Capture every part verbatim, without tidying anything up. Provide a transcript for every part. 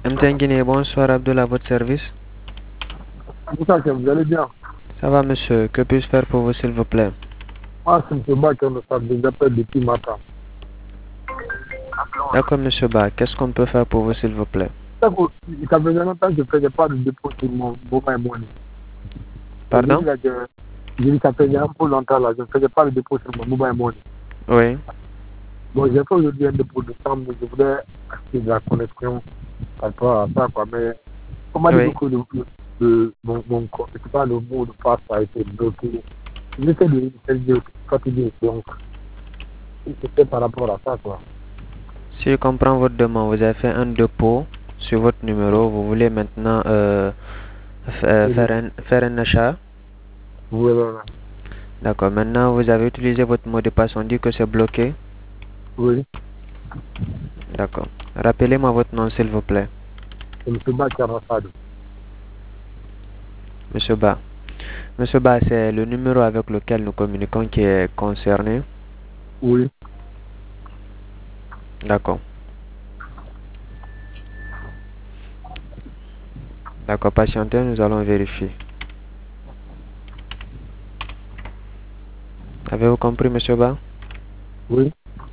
M T N Guinée, bonsoir Abdullah, à votre service. Bonsoir, vous allez bien? Ça va monsieur, que puis-je faire pour vous s'il vous plaît? Moi, c'est M. Ba qui nous appelle depuis matin. D'accord monsieur Ba, qu'est-ce qu'on peut faire pour vous s'il vous plaît? Ça fait longtemps que je ne faisais pas de dépôt sur mon mobile money. Pardon? J'ai dit ça fait un peu longtemps là, je ne faisais pas de dépôt sur mon mobile money. Oui. Bon, j'ai fait aujourd'hui un dépôt de temps, mais je voudrais acheter de la connexion par rapport à ça, quoi. Mais comment Oui. dire que le, le, mon, mon compte, c'est pas le mot de passe a été bloqué. J'essaie de de fatiguer, donc c'était par rapport à ça, quoi. Si je comprends votre demande, vous avez fait un dépôt sur votre numéro, vous voulez maintenant euh, euh, faire, un, faire un achat. Voilà. D'accord, maintenant vous avez utilisé votre mot de passe, on dit que c'est bloqué. Oui. D'accord. Rappelez-moi votre nom s'il vous plaît. C'est M. Ba Karafado. Monsieur Ba. Monsieur Ba, c'est le numéro avec lequel nous communiquons qui est concerné. Oui. D'accord. D'accord, patientez, nous allons vérifier. Avez-vous compris, monsieur Ba? Oui.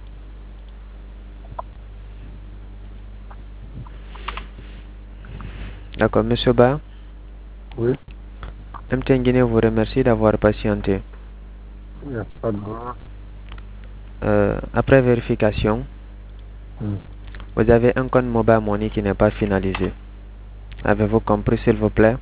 D'accord, monsieur Ba. Oui. M T N Guinée vous remercie d'avoir patienté. Il n'y a pas de droit. Euh, après vérification, Mm. vous avez un compte mobile money qui n'est pas finalisé. Avez-vous compris, s'il vous plaît?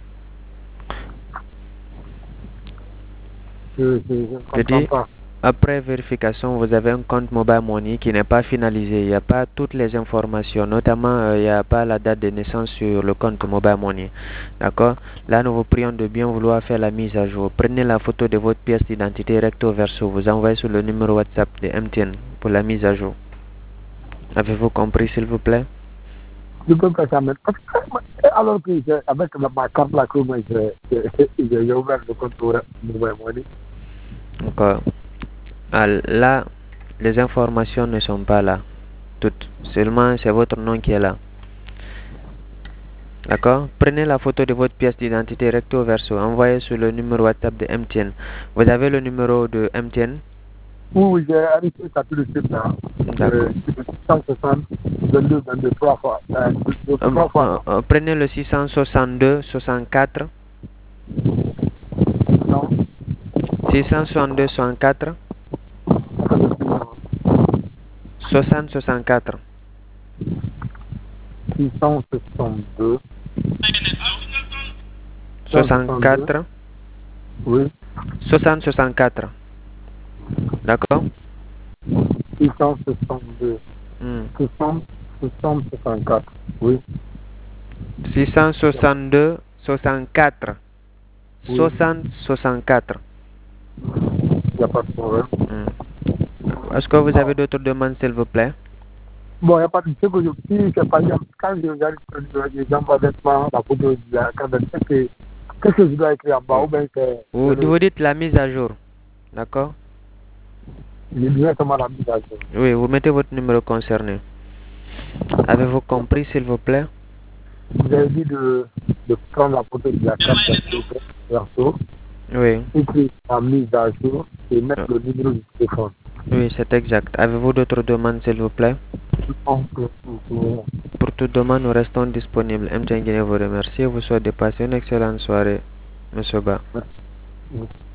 Je, je, je ne Je comprends dis, pas. après vérification, vous avez un compte mobile money qui n'est pas finalisé. Il n'y a pas toutes les informations, notamment euh, il n'y a pas la date de naissance sur le compte mobile money. D'accord? Là, nous vous prions de bien vouloir faire la mise à jour. Prenez la photo de votre pièce d'identité recto verso. Vous envoyez sur le numéro WhatsApp de M T N pour la mise à jour. Avez-vous compris, s'il vous plaît? Je peux faire ça maintenant. Alors que j'ai- avec ma, ma carte là, que moi, j'ai j'ai- j'ai ouvert le compte pour mobile money. Donc, euh, ah, là, les informations ne sont pas là. Toutes. Seulement, c'est votre nom qui est là. D'accord? Prenez la photo de votre pièce d'identité recto verso. Envoyez sur le numéro WhatsApp de M T N. Vous avez le numéro de M T N? Oui, j'ai arrêté ça tout de suite là. D'accord. Euh, cent soixante, vingt-deux, vingt-deux, trois fois. Euh, deux, Euh, trois fois. euh, euh, prenez le six cent soixante-deux soixante-quatre. Non. six cent soixante-deux soixante-quatre. soixante soixante-quatre. six cent soixante-deux. soixante-quatre. Oui. soixante soixante-quatre. D'accord? six cent soixante-deux. Hmm. six cents, soixante-quatre. Oui. six cent soixante-deux soixante-quatre. Oui. soixante soixante-quatre. Il n'y a pas de problème. Hmm. Est-ce que vous avez d'autres demandes, s'il vous plaît? Bon, il n'y a pas de ce que je dis, c'est par exemple, quand je regarde les gens vêtements, la photo de la carte d'identité, qu'est-ce que je dois écrire en bas ou bien c'est Vous, vous dites la mise à jour. D'accord? le directement la mise à jour. Oui, vous mettez votre numéro concerné. Avez-vous compris, s'il vous plaît? Vous avez dit de, de prendre la photo de la carte d'identité verso, Oui. écrire la mise à jour et mettre Euh, le numéro du téléphone. Oui, c'est exact. Avez-vous d'autres demandes, s'il vous plaît? Donc, euh, euh, Pour toute demande, nous restons disponibles. M T N Guinée vous remercie et vous souhaite de passer une excellente soirée, Monsieur Ba. merci.